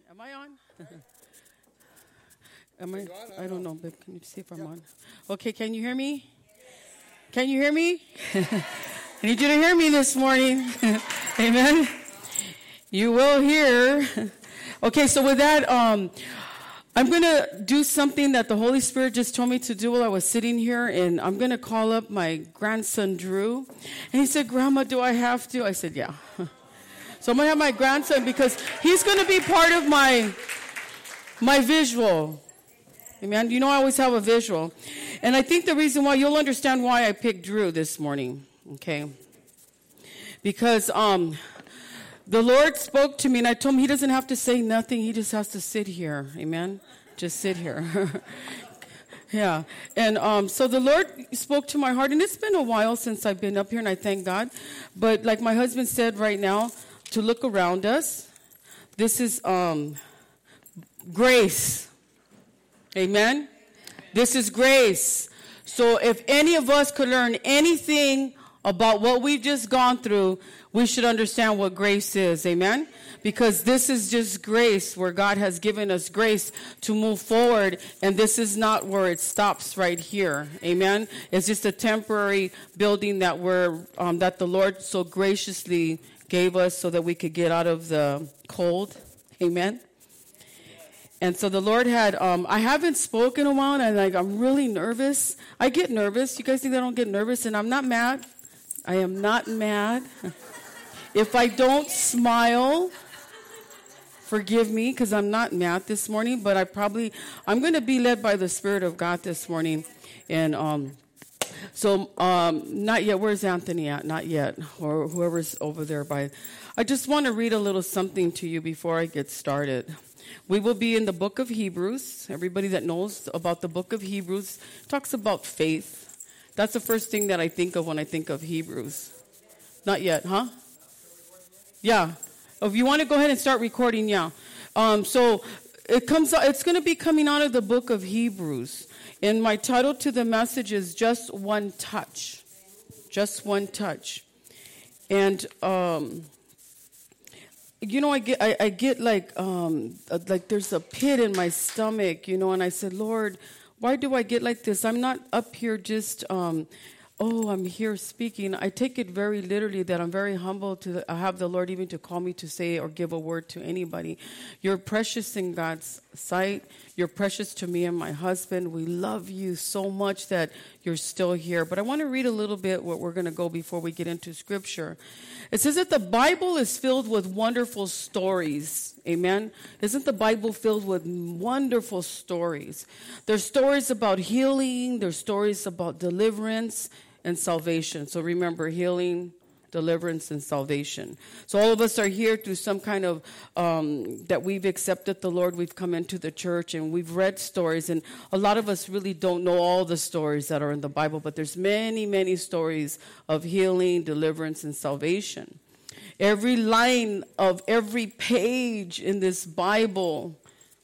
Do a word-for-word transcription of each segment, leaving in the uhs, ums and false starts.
Am I on? Am I? I don't know, babe. Can you see if I'm on? Okay, can you hear me? Can you hear me? I need you to hear me this morning. Amen. You will hear. Okay, so with that, um, I'm going to do something that the Holy Spirit just told me to do while I was sitting here, and I'm going to call up my grandson, Drew. And he said, Grandma, do I have to? I said, yeah. So I'm going to have my grandson because he's going to be part of my my visual. Amen. You know, I always have a visual. And I think the reason why, you'll understand why I picked Drew this morning. Okay. Because um, the Lord spoke to me, and I told him he doesn't have to say nothing. He just has to sit here. Amen. Just sit here. Yeah. And um, so the Lord spoke to my heart, and it's been a while since I've been up here, and I thank God. But like my husband said right now, to look around us, this is um, grace. Amen? Amen? This is grace. So if any of us could learn anything about what we've just gone through, we should understand what grace is. Amen? Because this is just grace, where God has given us grace to move forward, and this is not where it stops right here. Amen? It's just a temporary building that we're um, that the Lord so graciously gave us so that we could get out of the cold. Amen? And so the Lord had, um, I haven't spoken a while, and like I'm really nervous. I get nervous. You guys think I don't get nervous? And I'm not mad. I am not mad. If I don't smile, forgive me, because I'm not mad this morning. But I probably, I'm going to be led by the Spirit of God this morning. And um, so um, not yet. Where's Anthony at? Not yet. Or whoever's over there by. I just want to read a little something to you before I get started. We will be in the book of Hebrews. Everybody that knows about the book of Hebrews talks about faith. That's the first thing that I think of when I think of Hebrews. Not yet, huh? Yeah. If you want to go ahead and start recording, yeah. Um, so it comes. It's going to be coming out of the book of Hebrews. And my title to the message is Just One Touch. Just One Touch. And... Um, You know, I get, I, I get like, um, like there's a pit in my stomach, you know, and I said, Lord, why do I get like this? I'm not up here just, um, oh, I'm here speaking. I take it very literally that I'm very humble to have the Lord even to call me to say or give a word to anybody. You're precious in God's sight. You're precious to me and my husband. We love you so much that you're still here. But I want to read a little bit what we're going to go before we get into Scripture. It says that the Bible is filled with wonderful stories. Amen? Isn't the Bible filled with wonderful stories? There's stories about healing. There's stories about deliverance and salvation. So remember, healing, deliverance, and salvation. So all of us are here through some kind of, um, that we've accepted the Lord. We've come into the church and we've read stories. And a lot of us really don't know all the stories that are in the Bible. But there's many, many stories of healing, deliverance, and salvation. Every line of every page in this Bible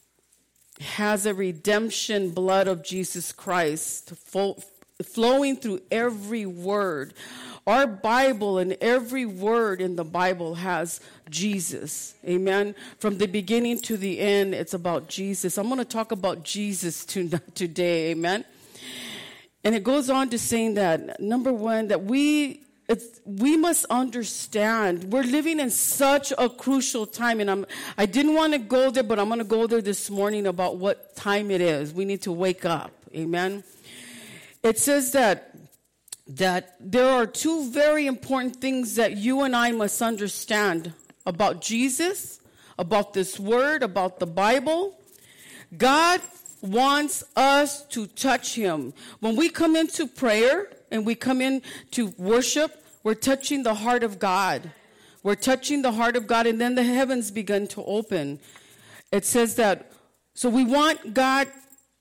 has a redemption blood of Jesus Christ full, flowing through every word. Our Bible and every word in the Bible has Jesus. Amen. From the beginning to the end, it's about Jesus. I'm going to talk about Jesus today. Amen. And it goes on to saying that, number one, that we it's, we must understand we're living in such a crucial time. And I'm, I didn't want to go there, but I'm going to go there this morning about what time it is. We need to wake up. Amen. It says that that there are two very important things that you and I must understand about Jesus, about this word, about the Bible. God wants us to touch him. When we come into prayer and we come in to worship, we're touching the heart of God. We're touching the heart of God, and then the heavens begin to open. It says that, so we want God,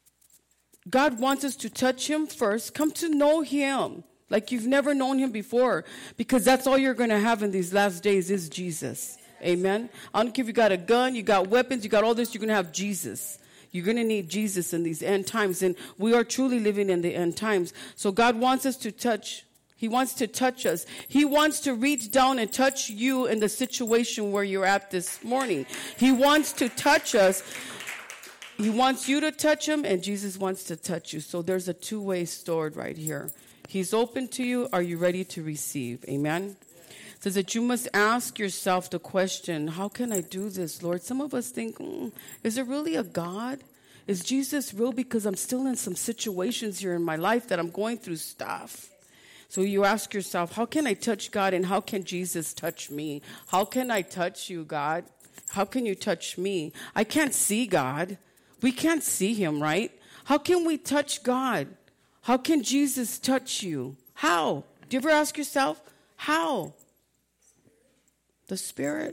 God wants us to touch him first, come to know him like you've never known him before, because that's all you're going to have in these last days is Jesus. Amen. I don't care if you got a gun, you got weapons, you got all this, you're going to have Jesus. You're going to need Jesus in these end times, and we are truly living in the end times. So God wants us to touch He wants to touch us. He wants to reach down and touch you in the situation where you're at this morning. He wants to touch us. He wants you to touch him, and Jesus wants to touch you. So there's a two-way sword right here. He's open to you. Are you ready to receive? Amen? It says that you must ask yourself the question, how can I do this, Lord? Some of us think, mm, is there really a God? Is Jesus real? Because I'm still in some situations here in my life that I'm going through stuff. So you ask yourself, how can I touch God, and how can Jesus touch me? How can I touch you, God? How can you touch me? I can't see God. We can't see him, right? How can we touch God? How can Jesus touch you? How? Do you ever ask yourself, how? The Spirit.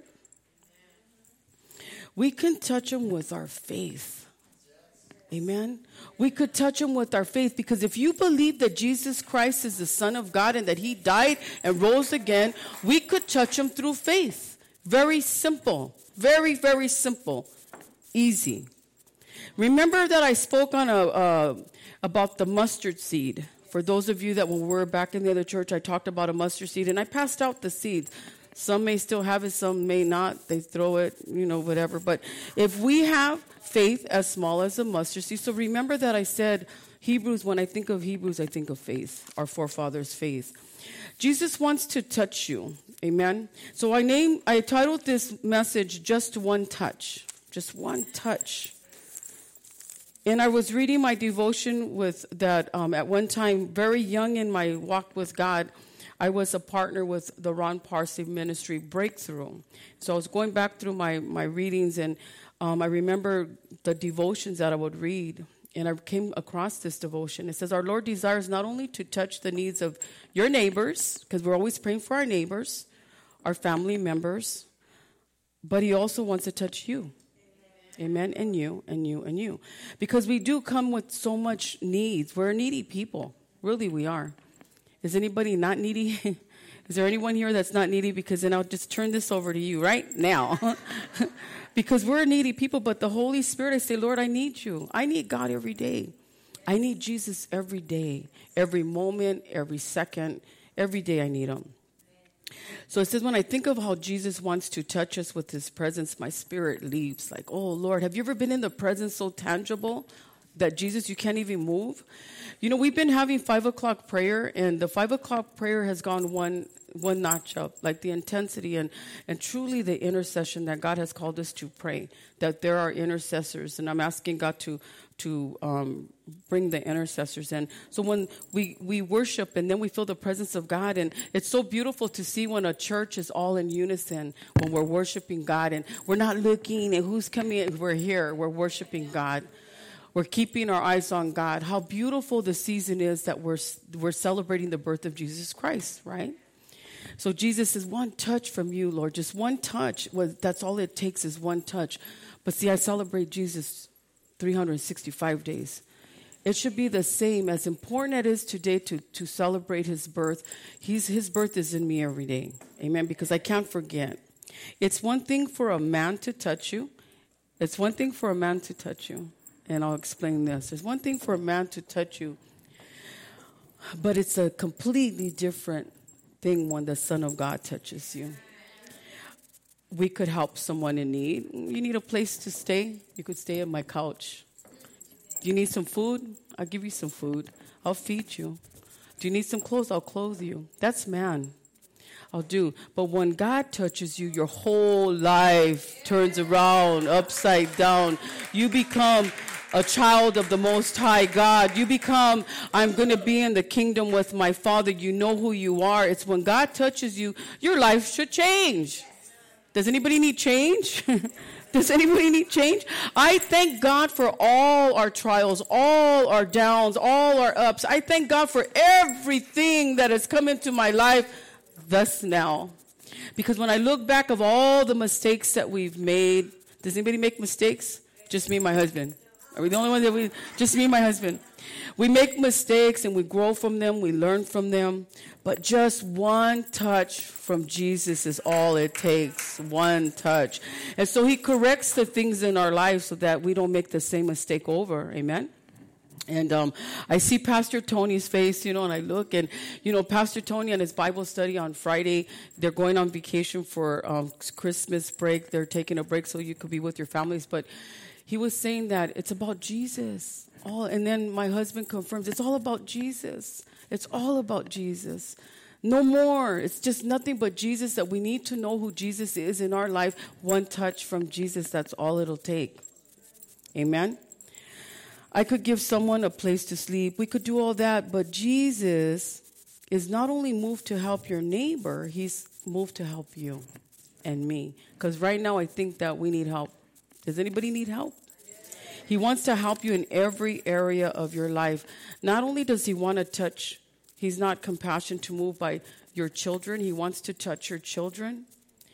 We can touch him with our faith. Amen. We could touch him with our faith, because if you believe that Jesus Christ is the Son of God and that he died and rose again, we could touch him through faith. Very simple. Very, very simple. Easy. Remember that I spoke on a uh, about the mustard seed. For those of you that were back in the other church, I talked about a mustard seed, and I passed out the seeds. Some may still have it, some may not. They throw it, you know, whatever. But if we have faith as small as a mustard seed, so remember that I said Hebrews, when I think of Hebrews, I think of faith, our forefathers' faith. Jesus wants to touch you. Amen. So I named, I titled this message, Just One Touch. Just one touch. And I was reading my devotion with that um, at one time, very young in my walk with God, I was a partner with the Ron Parsley Ministry Breakthrough. So I was going back through my, my readings, and um, I remember the devotions that I would read. And I came across this devotion. It says, our Lord desires not only to touch the needs of your neighbors, because we're always praying for our neighbors, our family members, but he also wants to touch you. Amen. And you, and you, and you. Because we do come with so much needs. We're needy people. Really, we are. Is anybody not needy? Is there anyone here that's not needy? Because then I'll just turn this over to you right now. Because we're needy people, but the Holy Spirit, I say, Lord, I need you. I need God every day. I need Jesus every day, every moment, every second, every day I need him. So it says, when I think of how Jesus wants to touch us with his presence, my spirit leaps like, oh, Lord, have you ever been in the presence so tangible that Jesus, you can't even move? You know, we've been having five o'clock prayer, and the five o'clock prayer has gone one one notch up, like the intensity and, and truly the intercession that God has called us to pray, that there are intercessors, and I'm asking God to to um, bring the intercessors in. So when we, we worship and then we feel the presence of God, and it's so beautiful to see when a church is all in unison, when we're worshiping God, and we're not looking at who's coming in, we're here, we're worshiping God. We're keeping our eyes on God. How beautiful the season is that we're we're celebrating the birth of Jesus Christ, right? So Jesus says, one touch from you, Lord, just one touch. Well, that's all it takes is one touch. But see, I celebrate Jesus three hundred sixty-five days. It should be the same. As important it is today to, to celebrate his birth, he's, his birth is in me every day. Amen, because I can't forget. It's one thing for a man to touch you. It's one thing for a man to touch you. And I'll explain this. There's one thing for a man to touch you, but it's a completely different thing when the Son of God touches you. We could help someone in need. You need a place to stay? You could stay on my couch. Do you need some food? I'll give you some food. I'll feed you. Do you need some clothes? I'll clothe you. That's man. I'll do. But when God touches you, your whole life turns around, upside down. You become a child of the Most High God. You become, I'm going to be in the kingdom with my Father. You know who you are. It's when God touches you, your life should change. Does anybody need change? Does anybody need change? I thank God for all our trials, all our downs, all our ups. I thank God for everything that has come into my life thus now. Because when I look back of all the mistakes that we've made, does anybody make mistakes? Just me and my husband. Are we the only ones that we, just me and my husband? We make mistakes and we grow from them, we learn from them. But just one touch from Jesus is all it takes. One touch. And so he corrects the things in our lives so that we don't make the same mistake over. Amen? And um, I see Pastor Tony's face, you know, and I look, and, you know, Pastor Tony and his Bible study on Friday, they're going on vacation for um, Christmas break. They're taking a break so you could be with your families. But he was saying that it's about Jesus. All, and then my husband confirms it's all about Jesus. It's all about Jesus. No more. It's just nothing but Jesus, that we need to know who Jesus is in our life. One touch from Jesus, that's all it'll take. Amen? I could give someone a place to sleep. We could do all that, but Jesus is not only moved to help your neighbor, he's moved to help you and me. Because right now I think that we need help. Does anybody need help? He wants to help you in every area of your life. Not only does he want to touch, he's not compassionate to move by your children. He wants to touch your children.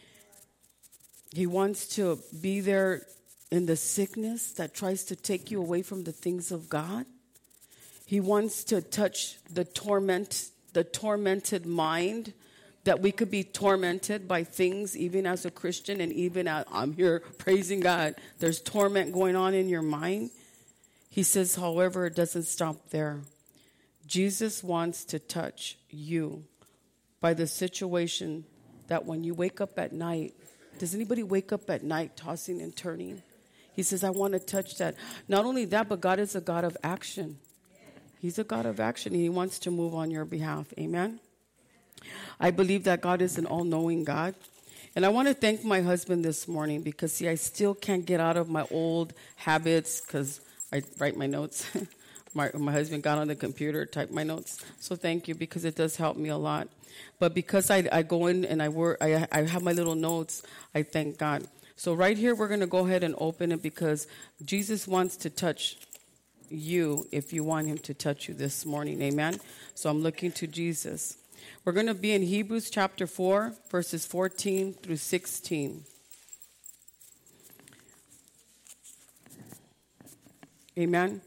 He wants to be there in the sickness that tries to take you away from the things of God. He wants to touch the torment, the tormented mind, that we could be tormented by things even as a Christian, and even as I'm here praising God, there's torment going on in your mind. He says, however, it doesn't stop there. Jesus wants to touch you by the situation that when you wake up at night, does anybody wake up at night tossing and turning? He says, I want to touch that. Not only that, but God is a God of action. He's a God of action. He wants to move on your behalf. Amen. I believe that God is an all-knowing God. And I want to thank my husband this morning because, see, I still can't get out of my old habits because I write my notes. my, my husband got on the computer, typed my notes. So thank you, because it does help me a lot. But because I, I go in and I work, I, I have my little notes, I thank God. So right here, we're going to go ahead and open it because Jesus wants to touch you if you want him to touch you this morning. Amen. So I'm looking to Jesus. We're going to be in Hebrews chapter four, verses fourteen through sixteen. Amen.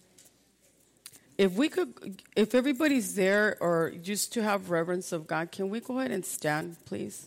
If we could, if everybody's there, or just to have reverence of God, can we go ahead and stand, please?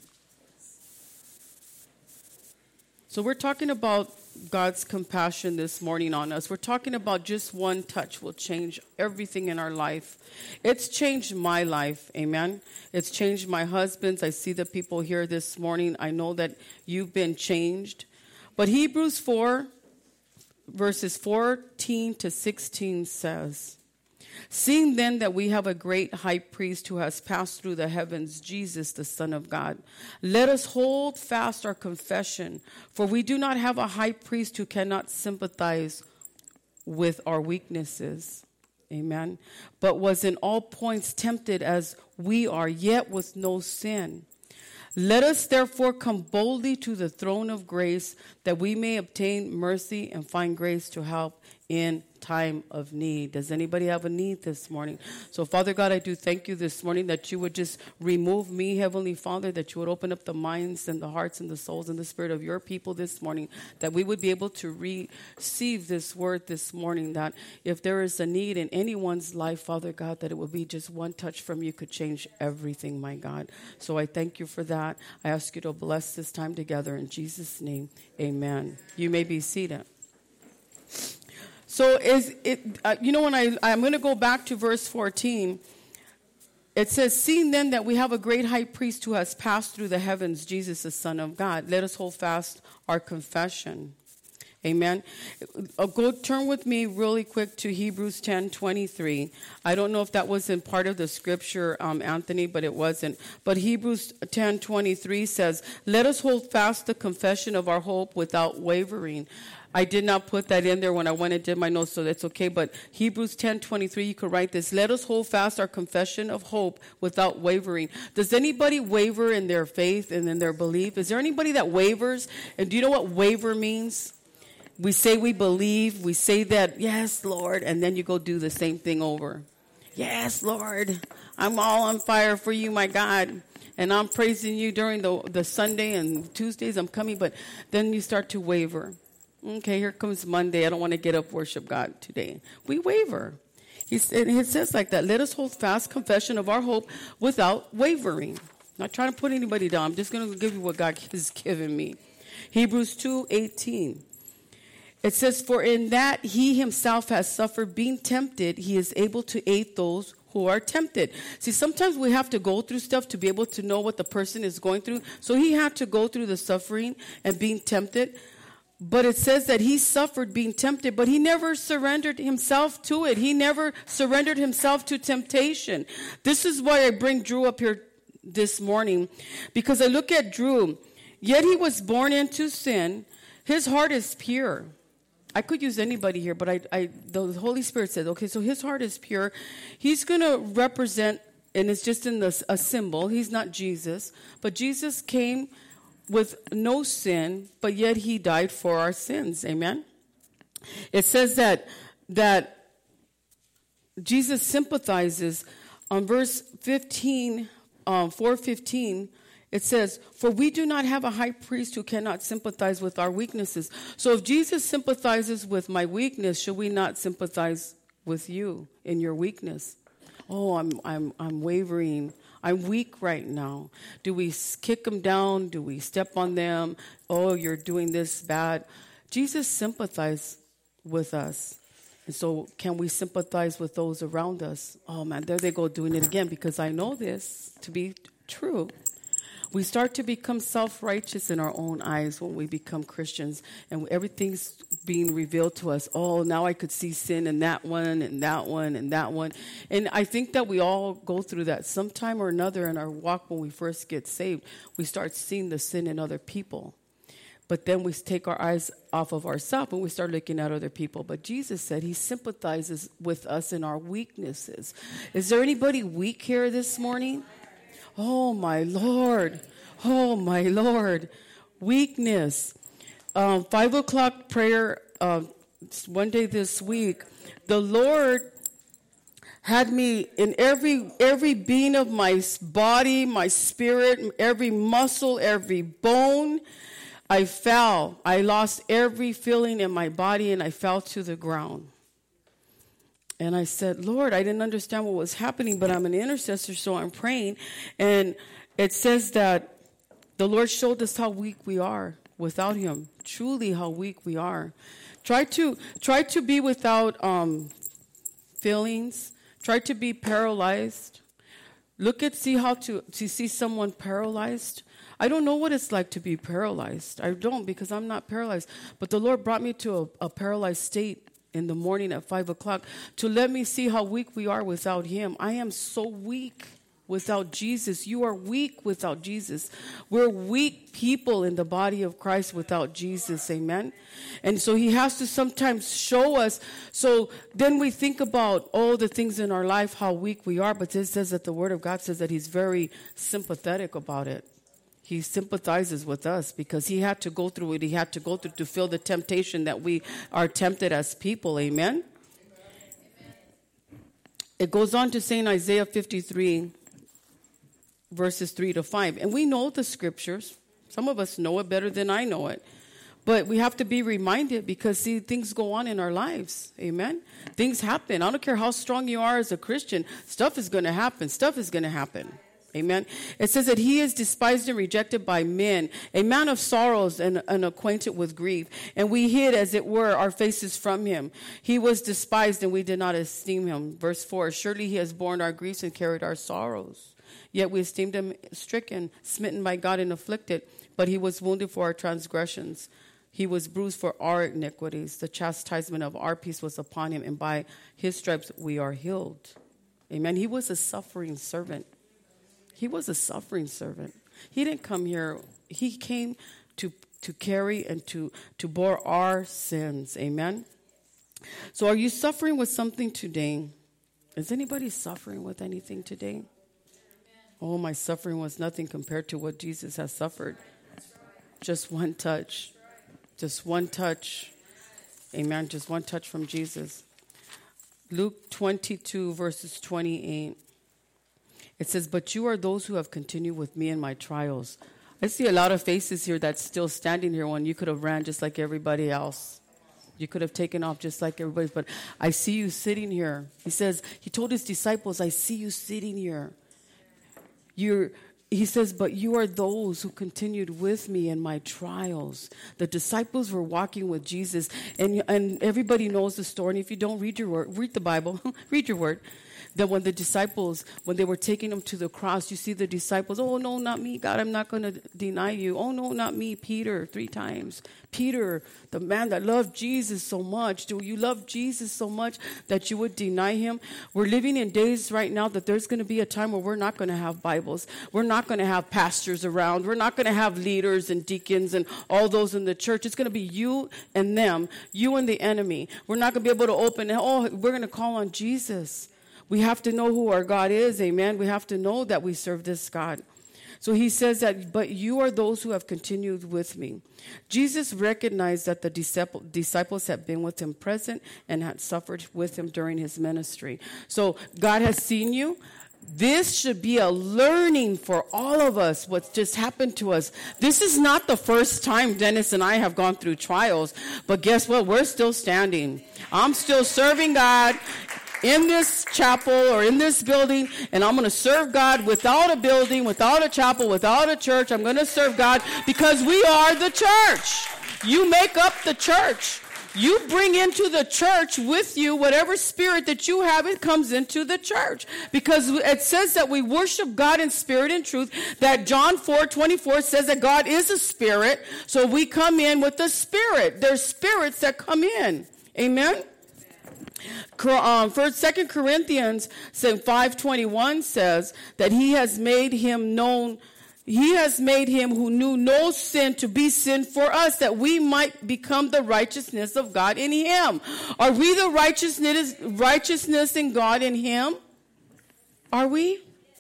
So we're talking about God's compassion this morning on us. We're talking about just one touch will change everything in our life. It's changed my life, amen. It's changed my husband's. I see the people here this morning. I know that you've been changed. But Hebrews four, verses fourteen to sixteen says, seeing then that we have a great high priest who has passed through the heavens, Jesus, the Son of God, let us hold fast our confession, for we do not have a high priest who cannot sympathize with our weaknesses. Amen. But was in all points tempted as we are, yet with no sin. Let us therefore come boldly to the throne of grace, that we may obtain mercy and find grace to help in time of need. Does anybody have a need this morning? So, Father God, I do thank you this morning that you would just remove me, Heavenly Father, that you would open up the minds and the hearts and the souls and the spirit of your people this morning, that we would be able to receive this word this morning, that if there is a need in anyone's life, Father God, that it would be just one touch from you could change everything, my God. So I thank you for that. I ask you to bless this time together in Jesus' name. Amen. You may be seated. So is it, uh, you know, when I, I'm going to go back to verse fourteen, it says, seeing then that we have a great high priest who has passed through the heavens, Jesus, the Son of God, let us hold fast our confession. Amen. Uh, go turn with me really quick to Hebrews ten twenty-three. I don't know if that was in part of the scripture, um, Anthony, but it wasn't. But Hebrews ten twenty-three says, let us hold fast the confession of our hope without wavering. I did not put that in there when I went and did my notes, so that's okay. But Hebrews ten twenty-three, you could write this. Let us hold fast our confession of hope without wavering. Does anybody waver in their faith and in their belief? Is there anybody that wavers? And do you know what waver means? We say we believe. We say that, yes, Lord. And then you go do the same thing over. Yes, Lord. I'm all on fire for you, my God. And I'm praising you during the, the Sunday and Tuesdays. I'm coming. But then you start to waver. Okay, here comes Monday. I don't want to get up, worship God today. We waver. He, he says like that. Let us hold fast confession of our hope without wavering. Not trying to put anybody down. I'm just going to give you what God has given me. Hebrews two eighteen. It says, for in that he himself has suffered being tempted, he is able to aid those who are tempted. See, sometimes we have to go through stuff to be able to know what the person is going through. So he had to go through the suffering and being tempted. But it says that he suffered being tempted, but he never surrendered himself to it. He never surrendered himself to temptation. This is why I bring Drew up here this morning, because I look at Drew. Yet he was born into sin. His heart is pure. I could use anybody here, but I, I, the Holy Spirit said, okay, so his heart is pure. He's going to represent, and it's just in this, a symbol. He's not Jesus, but Jesus came with no sin, but yet he died for our sins. Amen. It says that that Jesus sympathizes on verse fifteen, um, four fifteen. It says, for we do not have a high priest who cannot sympathize with our weaknesses. So if Jesus sympathizes with my weakness, should we not sympathize with you in your weakness? Oh, I'm I'm I'm wavering. I'm weak right now. Do we kick them down? Do we step on them? Oh, you're doing this bad. Jesus sympathized with us. And so can we sympathize with those around us? Oh, man, there they go doing it again, because I know this to be true. We start to become self-righteous in our own eyes when we become Christians, and everything's being revealed to us. Oh, now I could see sin in that one and that one and that one. And I think that we all go through that sometime or another in our walk. When we first get saved, we start seeing the sin in other people. But then we take our eyes off of ourselves and we start looking at other people. But Jesus said he sympathizes with us in our weaknesses. Is there anybody weak here this morning? Oh, my Lord. Oh, my Lord. Weakness. Um, five o'clock prayer, uh, one day this week, the Lord had me in every every being of my body, my spirit, every muscle, every bone. I fell. I lost every feeling in my body, and I fell to the ground. And I said, Lord, I didn't understand what was happening, but I'm an intercessor, so I'm praying. And it says that the Lord showed us how weak we are without him, truly how weak we are. Try to try to be without um, feelings. Try to be paralyzed. Look at, see how to, to see someone paralyzed. I don't know what it's like to be paralyzed. I don't, because I'm not paralyzed. But the Lord brought me to a, a paralyzed state in the morning at five o'clock to let me see how weak we are without him. I am so weak without Jesus. You are weak without Jesus. We're weak people in the body of Christ without Jesus. Amen. And so he has to sometimes show us. So then we think about all the things in our life, how weak we are. But it says that the word of God says that he's very sympathetic about it. He sympathizes with us because he had to go through it. He had to go through to feel the temptation that we are tempted as people. Amen? Amen. It goes on to say in Isaiah fifty-three, verses three to five. And we know the scriptures. Some of us know it better than I know it. But we have to be reminded because, see, things go on in our lives. Amen? Things happen. I don't care how strong you are as a Christian. Stuff is going to happen. Stuff is going to happen. Amen. It says that he is despised and rejected by men, a man of sorrows and, and acquainted with grief. And we hid, as it were, our faces from him. He was despised and we did not esteem him. Verse four, surely he has borne our griefs and carried our sorrows. Yet we esteemed him stricken, smitten by God and afflicted. But he was wounded for our transgressions. He was bruised for our iniquities. The chastisement of our peace was upon him, and by his stripes we are healed. Amen. He was a suffering servant. He was a suffering servant. He didn't come here. He came to to carry and to, to bore our sins. Amen? So are you suffering with something today? Is anybody suffering with anything today? Oh, my suffering was nothing compared to what Jesus has suffered. Just one touch. Just one touch. Amen. Just one touch from Jesus. Luke twenty-two, verses twenty-eight. It says, but you are those who have continued with me in my trials. I see a lot of faces here that's still standing here when you could have ran just like everybody else. You could have taken off just like everybody. But I see you sitting here. He says, he told his disciples, I see you sitting here. You're, he says, but you are those who continued with me in my trials. The disciples were walking with Jesus, and, and everybody knows the story. And if you don't, read your word, read the Bible, read your word. That when the disciples, when they were taking him to the cross, you see the disciples, oh, no, not me, God, I'm not going to deny you. Oh, no, not me, Peter, three times. Peter, the man that loved Jesus so much. Do you love Jesus so much that you would deny him? We're living in days right now that there's going to be a time where we're not going to have Bibles. We're not going to have pastors around. We're not going to have leaders and deacons and all those in the church. It's going to be you and them, you and the enemy. We're not going to be able to open, oh, we're going to call on Jesus. We have to know who our God is, amen. We have to know that we serve this God. So he says that, but you are those who have continued with me. Jesus recognized that the disciples had been with him present and had suffered with him during his ministry. So God has seen you. This should be a learning for all of us, what's just happened to us. This is not the first time Dennis and I have gone through trials, but guess what? We're still standing. I'm still serving God in this chapel or in this building, and I'm going to serve God without a building, without a chapel, without a church. I'm going to serve God because we are the church. You make up the church. You bring into the church with you whatever spirit that you have, it comes into the church. Because it says that we worship God in spirit and truth, that John four twenty-four says that God is a spirit, so we come in with the spirit. There's spirits that come in. Amen? Um, First, Second Corinthians five twenty-one says that he has made him known. He has made him who knew no sin to be sin for us, that we might become the righteousness of God in him. Are we the righteousness righteousness in God in him? Are we?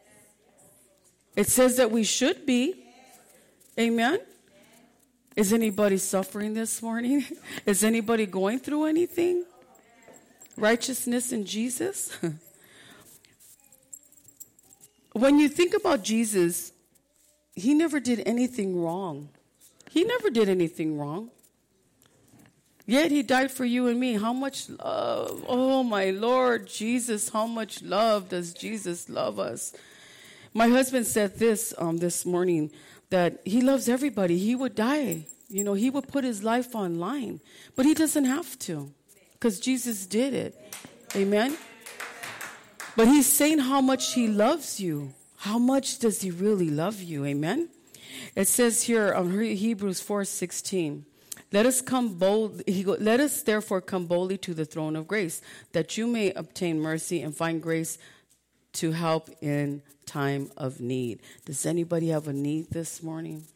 It says that we should be. Amen. Is anybody suffering this morning? Is anybody going through anything? Righteousness in Jesus. When you think about Jesus, he never did anything wrong. He never did anything wrong. Yet he died for you and me. How much love? Oh, my Lord Jesus, how much love does Jesus love us? My husband said this um, this morning, that he loves everybody. He would die. You know, he would put his life online. But he doesn't have to. Because Jesus did it. Amen? But he's saying how much he loves you. How much does he really love you? Amen? It says here on Hebrews four sixteen, let us come bold. He go, let us therefore come boldly to the throne of grace, that you may obtain mercy and find grace to help in time of need. Does anybody have a need this morning?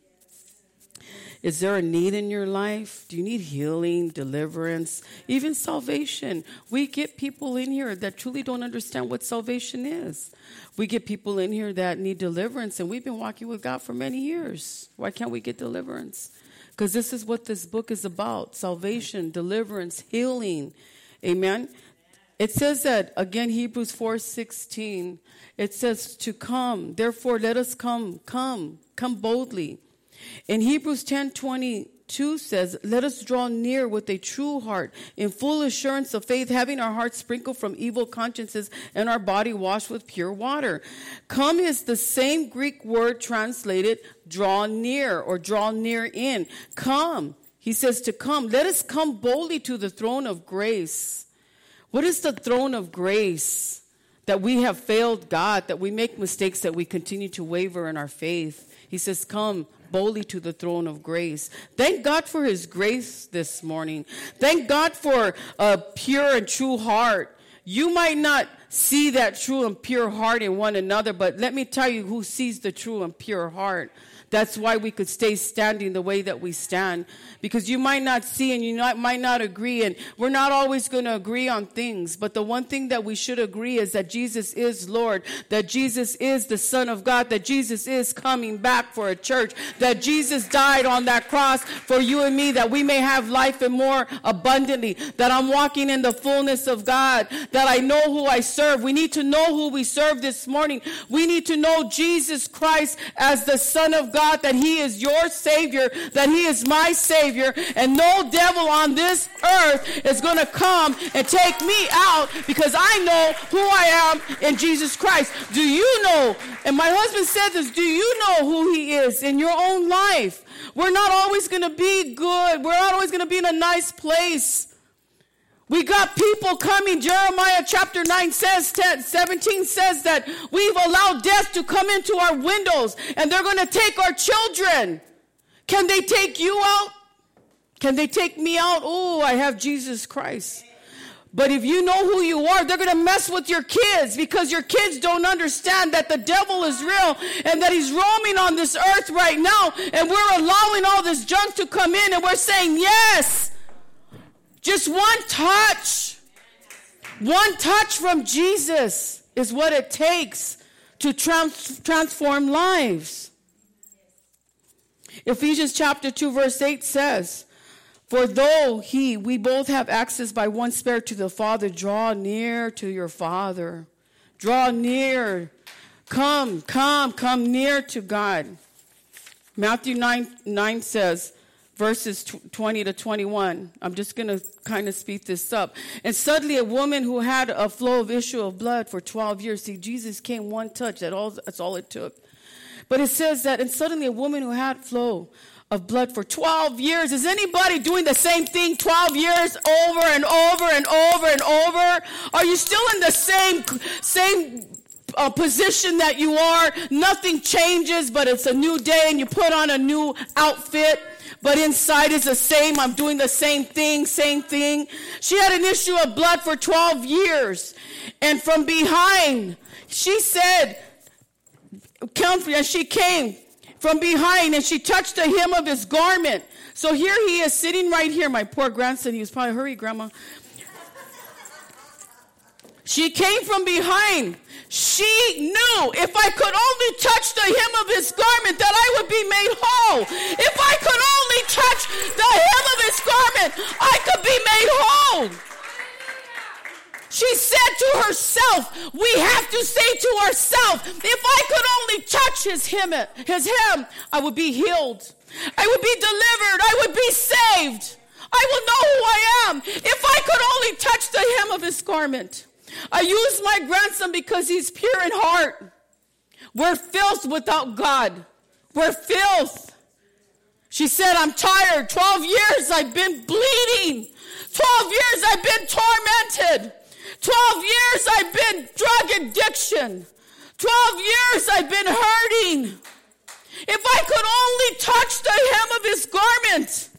Is there a need in your life? Do you need healing, deliverance, even salvation? We get people in here that truly don't understand what salvation is. We get people in here that need deliverance, and we've been walking with God for many years. Why can't we get deliverance? Because this is what this book is about: salvation, deliverance, healing. Amen? It says that, again, Hebrews four sixteen, it says to come. Therefore, let us come, come, come boldly. In Hebrews ten twenty-two says, let us draw near with a true heart, in full assurance of faith, having our hearts sprinkled from evil consciences and our body washed with pure water. Come is the same Greek word translated draw near or draw near in. Come. He says to come. Let us come boldly to the throne of grace. What is the throne of grace? That we have failed God, that we make mistakes, that we continue to waver in our faith. He says, come boldly to the throne of grace. Thank God for his grace this morning. Thank God for a pure and true heart. You might not see that true and pure heart in one another, but let me tell you who sees the true and pure heart. That's why we could stay standing the way that we stand. Because you might not see and you not, might not agree. And we're not always going to agree on things. But the one thing that we should agree is that Jesus is Lord. That Jesus is the Son of God. That Jesus is coming back for a church. That Jesus died on that cross for you and me. That we may have life and more abundantly. That I'm walking in the fullness of God. That I know who I serve. serve. We need to know who we serve this morning. We need to know Jesus Christ as the Son of God, that he is your Savior, that he is my Savior, and no devil on this earth is going to come and take me out because I know who I am in Jesus Christ. Do you know, and my husband said this, do you know who he is in your own life? We're not always going to be good. We're not always going to be in a nice place. We got people coming. Jeremiah chapter nine says, ten, seventeen says that we've allowed death to come into our windows and they're going to take our children. Can they take you out? Can they take me out? Oh, I have Jesus Christ. But if you know who you are, they're going to mess with your kids because your kids don't understand that the devil is real and that he's roaming on this earth right now. And we're allowing all this junk to come in and we're saying, yes, just one touch. One touch from Jesus is what it takes to trans- transform lives. Ephesians chapter two verse eight says, for though he, we both have access by one Spirit to the Father, draw near to your Father. Draw near. Come, come, come near to God. Matthew nine, nine says, verses twenty to twenty-one. I'm just going to kind of speed this up. And suddenly a woman who had a flow of issue of blood for twelve years. See, Jesus came one touch. That all, that's all it took. But it says that, and suddenly a woman who had flow of blood for twelve years. Is anybody doing the same thing twelve years over and over and over and over? Are you still in the same same uh, position that you are? Nothing changes, but it's a new day and you put on a new outfit, but inside is the same. I'm doing the same thing, same thing. She had an issue of blood for twelve years. And from behind, she said, come, and she came from behind, and she touched the hem of his garment. So here he is sitting right here. My poor grandson, he was probably, hurry, Grandma. She came from behind. She knew if I could only touch the hem of his garment that I would be made whole. If I could only touch the hem of his garment, I could be made whole. She said to herself, we have to say to ourselves, if I could only touch his hem, his hem, I would be healed. I would be delivered. I would be saved. I will know who I am if I could only touch the hem of his garment. I use my grandson because he's pure in heart. We're filth without God. We're filth. She said, I'm tired. twelve years I've been bleeding. twelve years I've been tormented. twelve years I've been drug addiction. twelve years I've been hurting. If I could only touch the hem of his garment.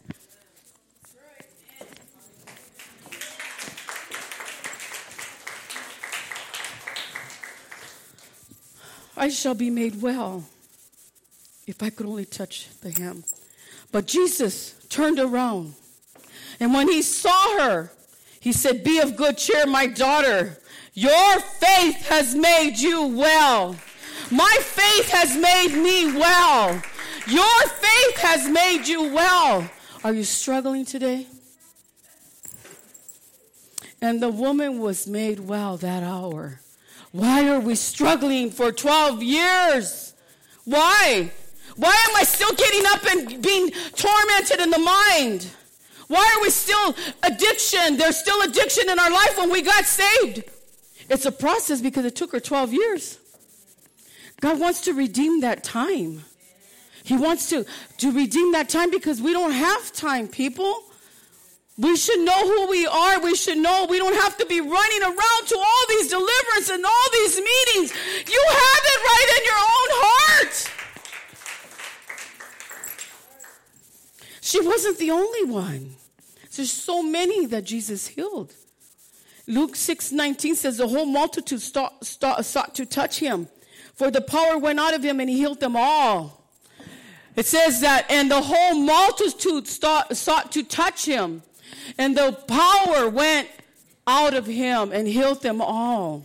I shall be made well if I could only touch the hem. But Jesus turned around. And when he saw her, he said, be of good cheer, my daughter. Your faith has made you well. My faith has made me well. Your faith has made you well. Are you struggling today? And the woman was made well that hour. Why are we struggling for twelve years? Why? Why am I still getting up and being tormented in the mind? Why are we still addiction? There's still addiction in our life when we got saved. It's a process because it took her twelve years. God wants to redeem that time. He wants to, to redeem that time because we don't have time, people. We should know who we are. We should know we don't have to be running around to all these deliverance and all these meetings. You have it right in your own heart. She wasn't the only one. There's so many that Jesus healed. Luke six nineteen says the whole multitude sought, sought, sought to touch him, for the power went out of him and he healed them all. It says that, and the whole multitude sought, sought to touch him, and the power went out of him and healed them all.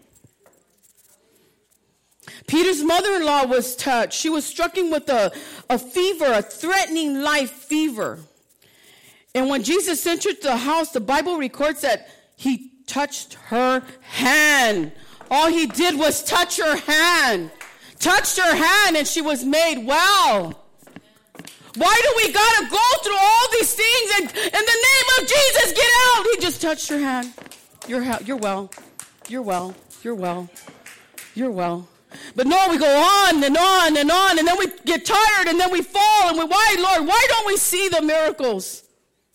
Peter's mother-in-law was touched. She was stricken with a, a fever, a threatening life fever. And when Jesus entered the house, the Bible records that he touched her hand. All he did was touch her hand. Touched her hand and she was made well. Why do we got to go through all these things and in the name of Jesus, get out? He just touched her hand. You're, you're well. You're well. You're well. You're well. But no, we go on and on and on, and then we get tired, and then we fall, and we, why, Lord, why don't we see the miracles?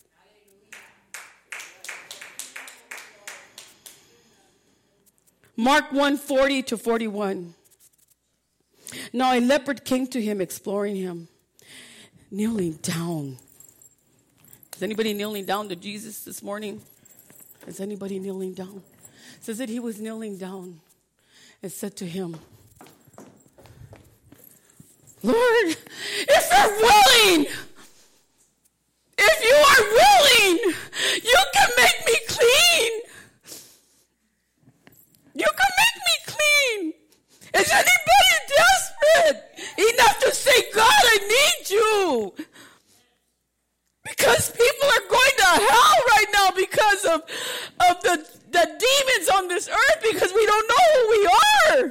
Mark one, forty to forty-one. Now a leopard came to him, exploring him, kneeling down. Is anybody kneeling down to Jesus this morning? Is anybody kneeling down? It says that he was kneeling down and said to him, Lord, if you're willing, if you are willing, you can make me clean. You can make me clean. Is anybody desperate enough to say, God, I need you? Because people are going to hell right now because of, of the, the demons on this earth, because we don't know who we are.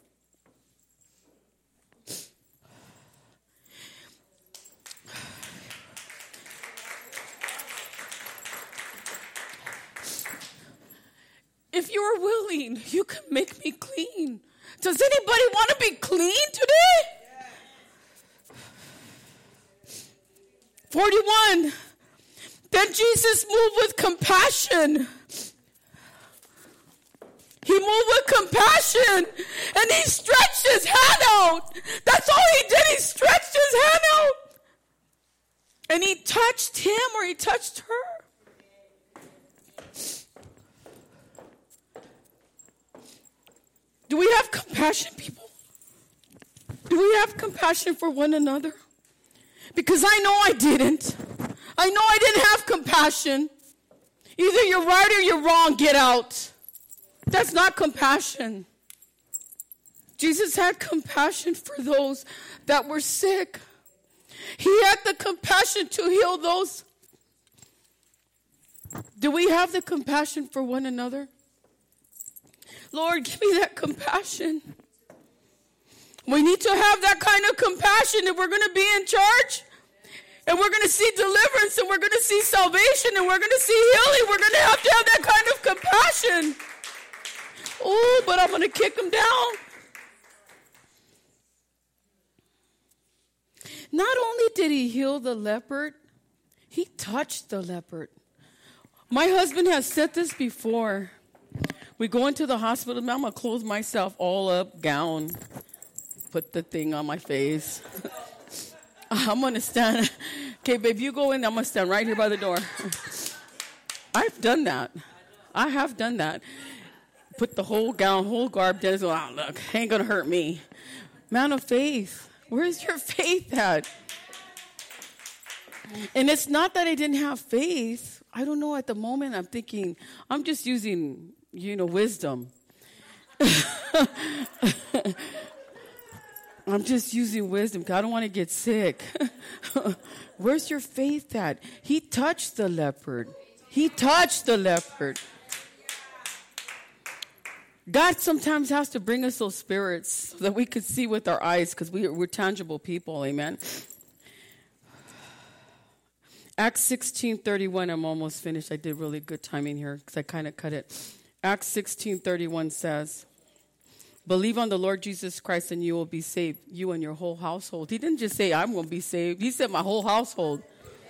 If you are willing, you can make me clean. Does anybody want to be clean today? forty-one. Then Jesus moved with compassion. He moved with compassion and he stretched his hand out. That's all he did. He stretched his hand out. And he touched him or he touched her. Do we have compassion, people? Do we have compassion for one another? Because I know I didn't. I know I didn't have compassion. Either you're right or you're wrong. Get out. That's not compassion. Jesus had compassion for those that were sick. He had the compassion to heal those. Do we have the compassion for one another? Lord, give me that compassion. We need to have that kind of compassion if we're going to be in charge. And we're going to see deliverance, and we're going to see salvation, and we're going to see healing. We're going to have to have that kind of compassion. Oh, but I'm going to kick them down. Not only did he heal the leopard, he touched the leopard. My husband has said this before. We go into the hospital, I'm going to close myself all up, gown, put the thing on my face. I'm going to stand. Okay, babe, you go in. I'm going to stand right here by the door. I've done that. I have done that. Put the whole gown, whole garb down. Oh, look, ain't going to hurt me. Man of faith. Where's your faith at? And it's not that I didn't have faith. I don't know. At the moment, I'm thinking, I'm just using, you know, wisdom. I'm just using wisdom because I don't want to get sick. Where's your faith at? He touched the leopard. He touched the leopard. God sometimes has to bring us those spirits so that we could see with our eyes, because we, we're tangible people. Amen. Acts sixteen thirty-one. I'm almost finished. I did really good timing here because I kind of cut it. Acts sixteen thirty-one says, believe on the Lord Jesus Christ and you will be saved, you and your whole household. He didn't just say, I'm going to be saved. He said, my whole household.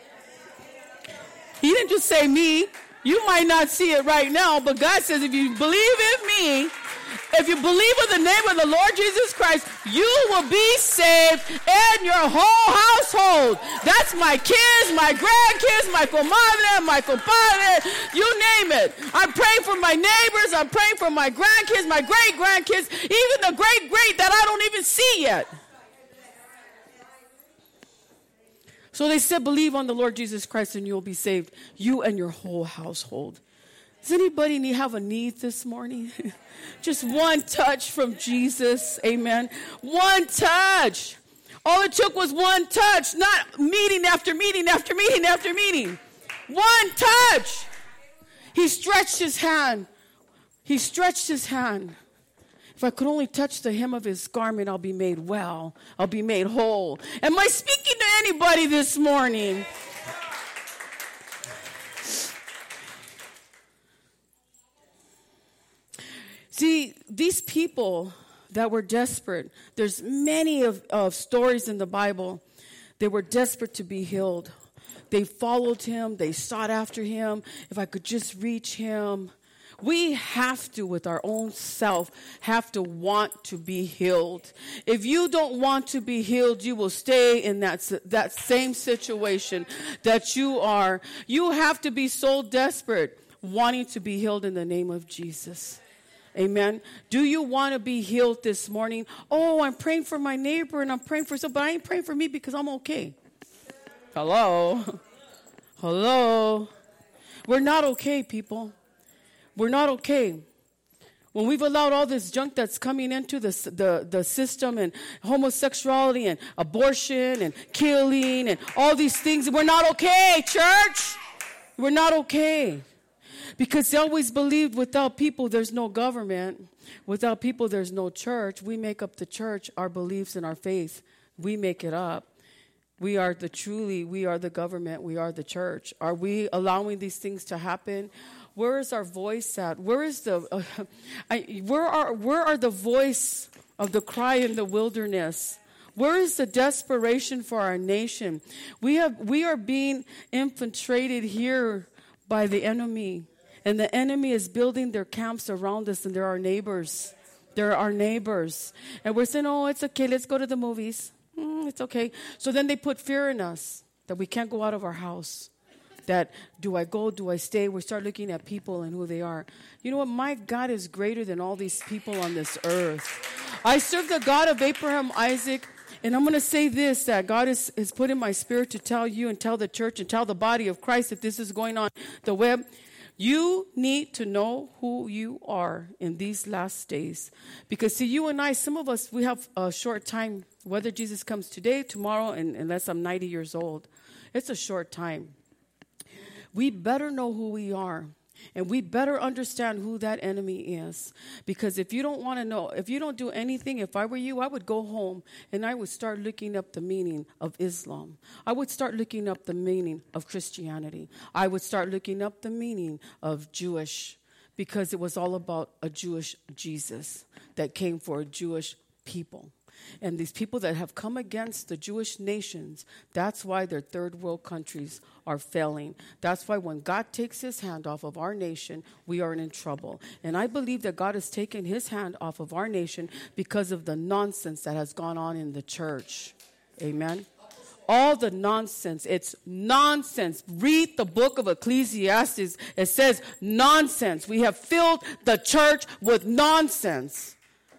He didn't just say me. You might not see it right now, but God says, if you believe in me, if you believe in the name of the Lord Jesus Christ, you will be saved and your whole household. That's my kids, my grandkids, my comadre, my compadre, you name it. I'm praying for my neighbors. I'm praying for my grandkids, my great-grandkids, even the great-great that I don't even see yet. So they said, believe on the Lord Jesus Christ and you will be saved, you and your whole household. Does anybody need, have a need this morning? Just one touch from Jesus. Amen. One touch. All it took was one touch, not meeting after meeting after meeting after meeting. One touch. He stretched his hand He stretched his hand. If I could only touch the hem of his garment, I'll be made well. I'll be made whole. Am I speaking to anybody this morning? See, these people that were desperate, there's many of, of stories in the Bible. They were desperate to be healed. They followed him. They sought after him. If I could just reach him. We have to, with our own self, have to want to be healed. If you don't want to be healed, you will stay in that, that same situation that you are. You have to be so desperate, wanting to be healed in the name of Jesus. Amen. Do you want to be healed this morning? Oh, I'm praying for my neighbor and I'm praying for somebody. I ain't praying for me because I'm okay. Hello. Hello. We're not okay, people. We're not okay. When we've allowed all this junk that's coming into the, the, the system and homosexuality and abortion and killing and all these things, we're not okay, church. We're not okay. Because they always believed without people, there's no government. Without people, there's no church. We make up the church, our beliefs and our faith. We make it up. We are the truly, we are the government. We are the church. Are we allowing these things to happen? Where is our voice at? Where is the, uh, I, where are, where are the voice of the cry in the wilderness? Where is the desperation for our nation? We have, we are being infiltrated here by the enemy. And the enemy is building their camps around us, and they're our neighbors. They're our neighbors. And we're saying, oh, it's okay, let's go to the movies. Mm, it's okay. So then they put fear in us that we can't go out of our house. That, do I go, do I stay? We start looking at people and who they are. You know what? My God is greater than all these people on this earth. I serve the God of Abraham, Isaac, and I'm going to say this, that God has, has put in my spirit to tell you and tell the church and tell the body of Christ, if this is going on the web, you need to know who you are in these last days. Because see, you and I, some of us, we have a short time, whether Jesus comes today, tomorrow, and unless I'm ninety years old. It's a short time. We better know who we are. And we better understand who that enemy is. Because if you don't want to know, if you don't do anything, if I were you, I would go home and I would start looking up the meaning of Islam. I would start looking up the meaning of Christianity. I would start looking up the meaning of Jewish. Because it was all about a Jewish Jesus that came for a Jewish people. And these people that have come against the Jewish nations, that's why their third world countries are failing. That's why when God takes his hand off of our nation, we are in trouble. And I believe that God has taken his hand off of our nation because of the nonsense that has gone on in the church. Amen. All the nonsense. It's nonsense. Read the book of Ecclesiastes. It says nonsense. We have filled the church with nonsense.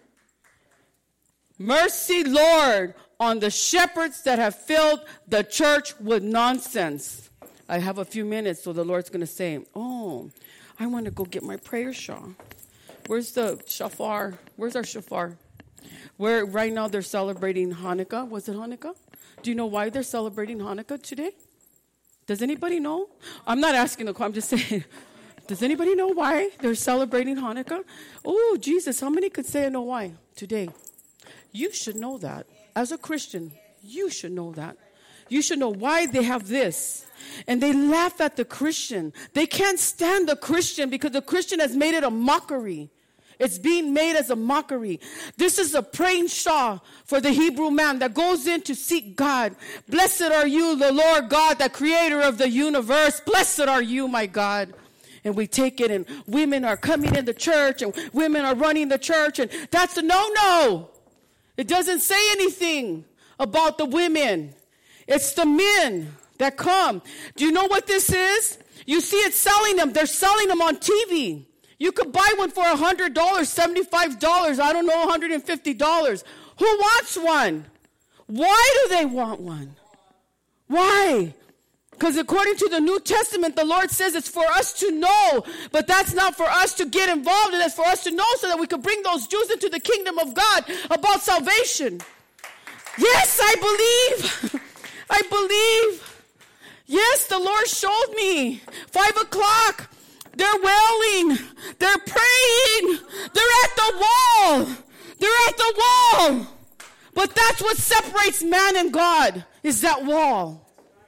Mercy, Lord, on the shepherds that have filled the church with nonsense. I have a few minutes, so the Lord's going to say, oh, I want to go get my prayer shawl. Where's the shofar? Where's our shofar? Where right now they're celebrating Hanukkah. Was it Hanukkah? Do you know why they're celebrating Hanukkah today? Does anybody know? I'm not asking the I'm just saying. Does anybody know why they're celebrating Hanukkah? Oh, Jesus, how many could say I know why today? You should know that. As a Christian, you should know that. You should know why they have this. And they laugh at the Christian. They can't stand the Christian because the Christian has made it a mockery. It's being made as a mockery. This is a praying shawl for the Hebrew man that goes in to seek God. Blessed are you, the Lord God, the creator of the universe. Blessed are you, my God. And we take it, and women are coming in the church, and women are running the church, and that's a no-no. It doesn't say anything about the women. It's the men that come. Do you know what this is? You see it selling them. They're selling them on T V. You could buy one for one hundred dollars, seventy-five dollars, I don't know, one hundred fifty dollars. Who wants one? Why do they want one? Why? Because according to the New Testament, the Lord says it's for us to know, but that's not for us to get involved in. It's for us to know so that we can bring those Jews into the kingdom of God about salvation. Yes, I believe. I believe. Yes, the Lord showed me. Five o'clock. They're wailing. They're praying. They're at the wall. They're at the wall. But that's what separates man and God, is that wall.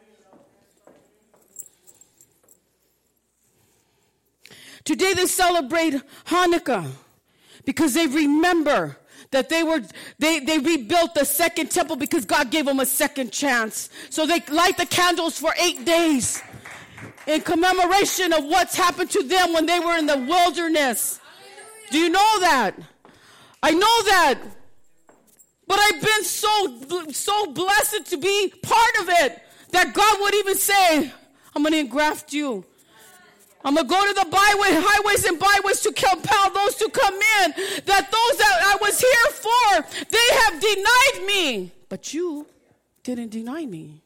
Today they celebrate Hanukkah because they remember that they were they, they rebuilt the second temple because God gave them a second chance. So they light the candles for eight days in commemoration of what's happened to them when they were in the wilderness. Do you know that? I know that. But I've been so so blessed to be part of it that God would even say, I'm going to engraft you. I'm going to go to the byway, highways and byways to compel those to come in. That those that I was here for, they have denied me. But you didn't deny me.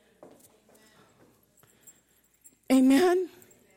Amen?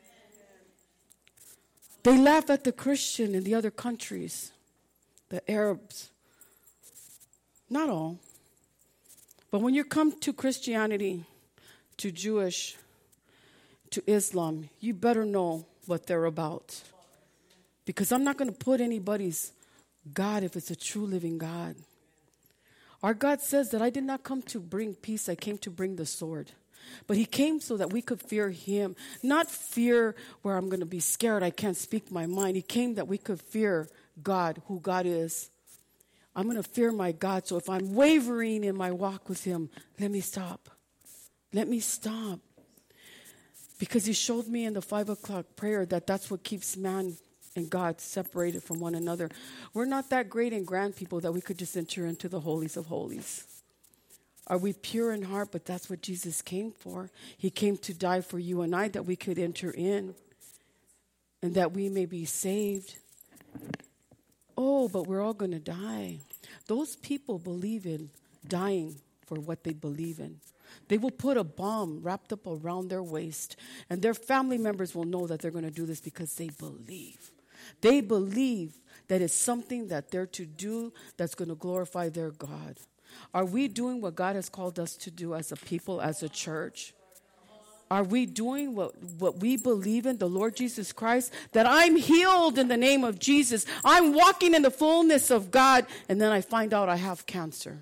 They laugh at the Christian in the other countries, the Arabs. Not all. But when you come to Christianity, to Jewish, to Islam, you better know what they're about. Because I'm not going to put anybody's God if it's a true living God. Our God says that I did not come to bring peace, I came to bring the sword. But he came so that we could fear him. Not fear where I'm going to be scared, I can't speak my mind. He came that we could fear God, who God is. I'm going to fear my God. So if I'm wavering in my walk with him, let me stop. Let me stop. Because he showed me in the five o'clock prayer that that's what keeps man and God separated from one another. We're not that great and grand people that we could just enter into the holies of holies. Are we pure in heart? But that's what Jesus came for. He came to die for you and I, that we could enter in and that we may be saved. Oh, but we're all going to die. Those people believe in dying for what they believe in. They will put a bomb wrapped up around their waist, and their family members will know that they're going to do this because they believe. They believe that it's something that they're to do that's going to glorify their God. Are we doing what God has called us to do as a people, as a church? Are we doing what, what we believe in, the Lord Jesus Christ? That I'm healed in the name of Jesus. I'm walking in the fullness of God, and then I find out I have cancer.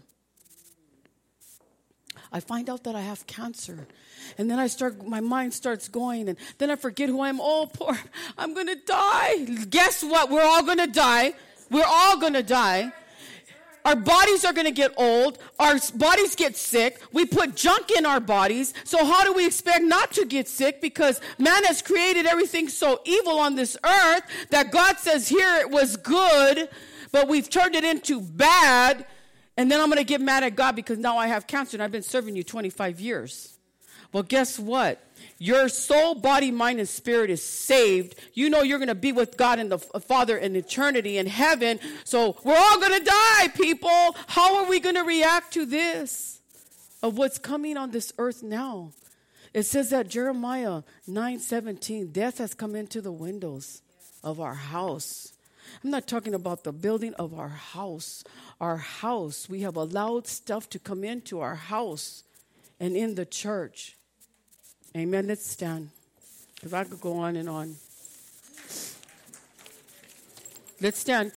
I find out that I have cancer. And then I start, my mind starts going, and then I forget who I am. Oh, poor, I'm going to die. Guess what? We're all going to die. We're all going to die. Our bodies are going to get old. Our bodies get sick. We put junk in our bodies. So how do we expect not to get sick? Because man has created everything so evil on this earth that God says here it was good, but we've turned it into bad. And then I'm going to get mad at God because now I have cancer and I've been serving you twenty-five years. Well, guess what? Your soul, body, mind, and spirit is saved. You know you're going to be with God and the Father in eternity in heaven. So we're all going to die, people. How are we going to react to this? Of what's coming on this earth now? It says that Jeremiah nine seventeen, death has come into the windows of our house. I'm not talking about the building of our house. Our house, we have allowed stuff to come into our house and in the church. Amen. Let's stand. Because I could go on and on. Let's stand.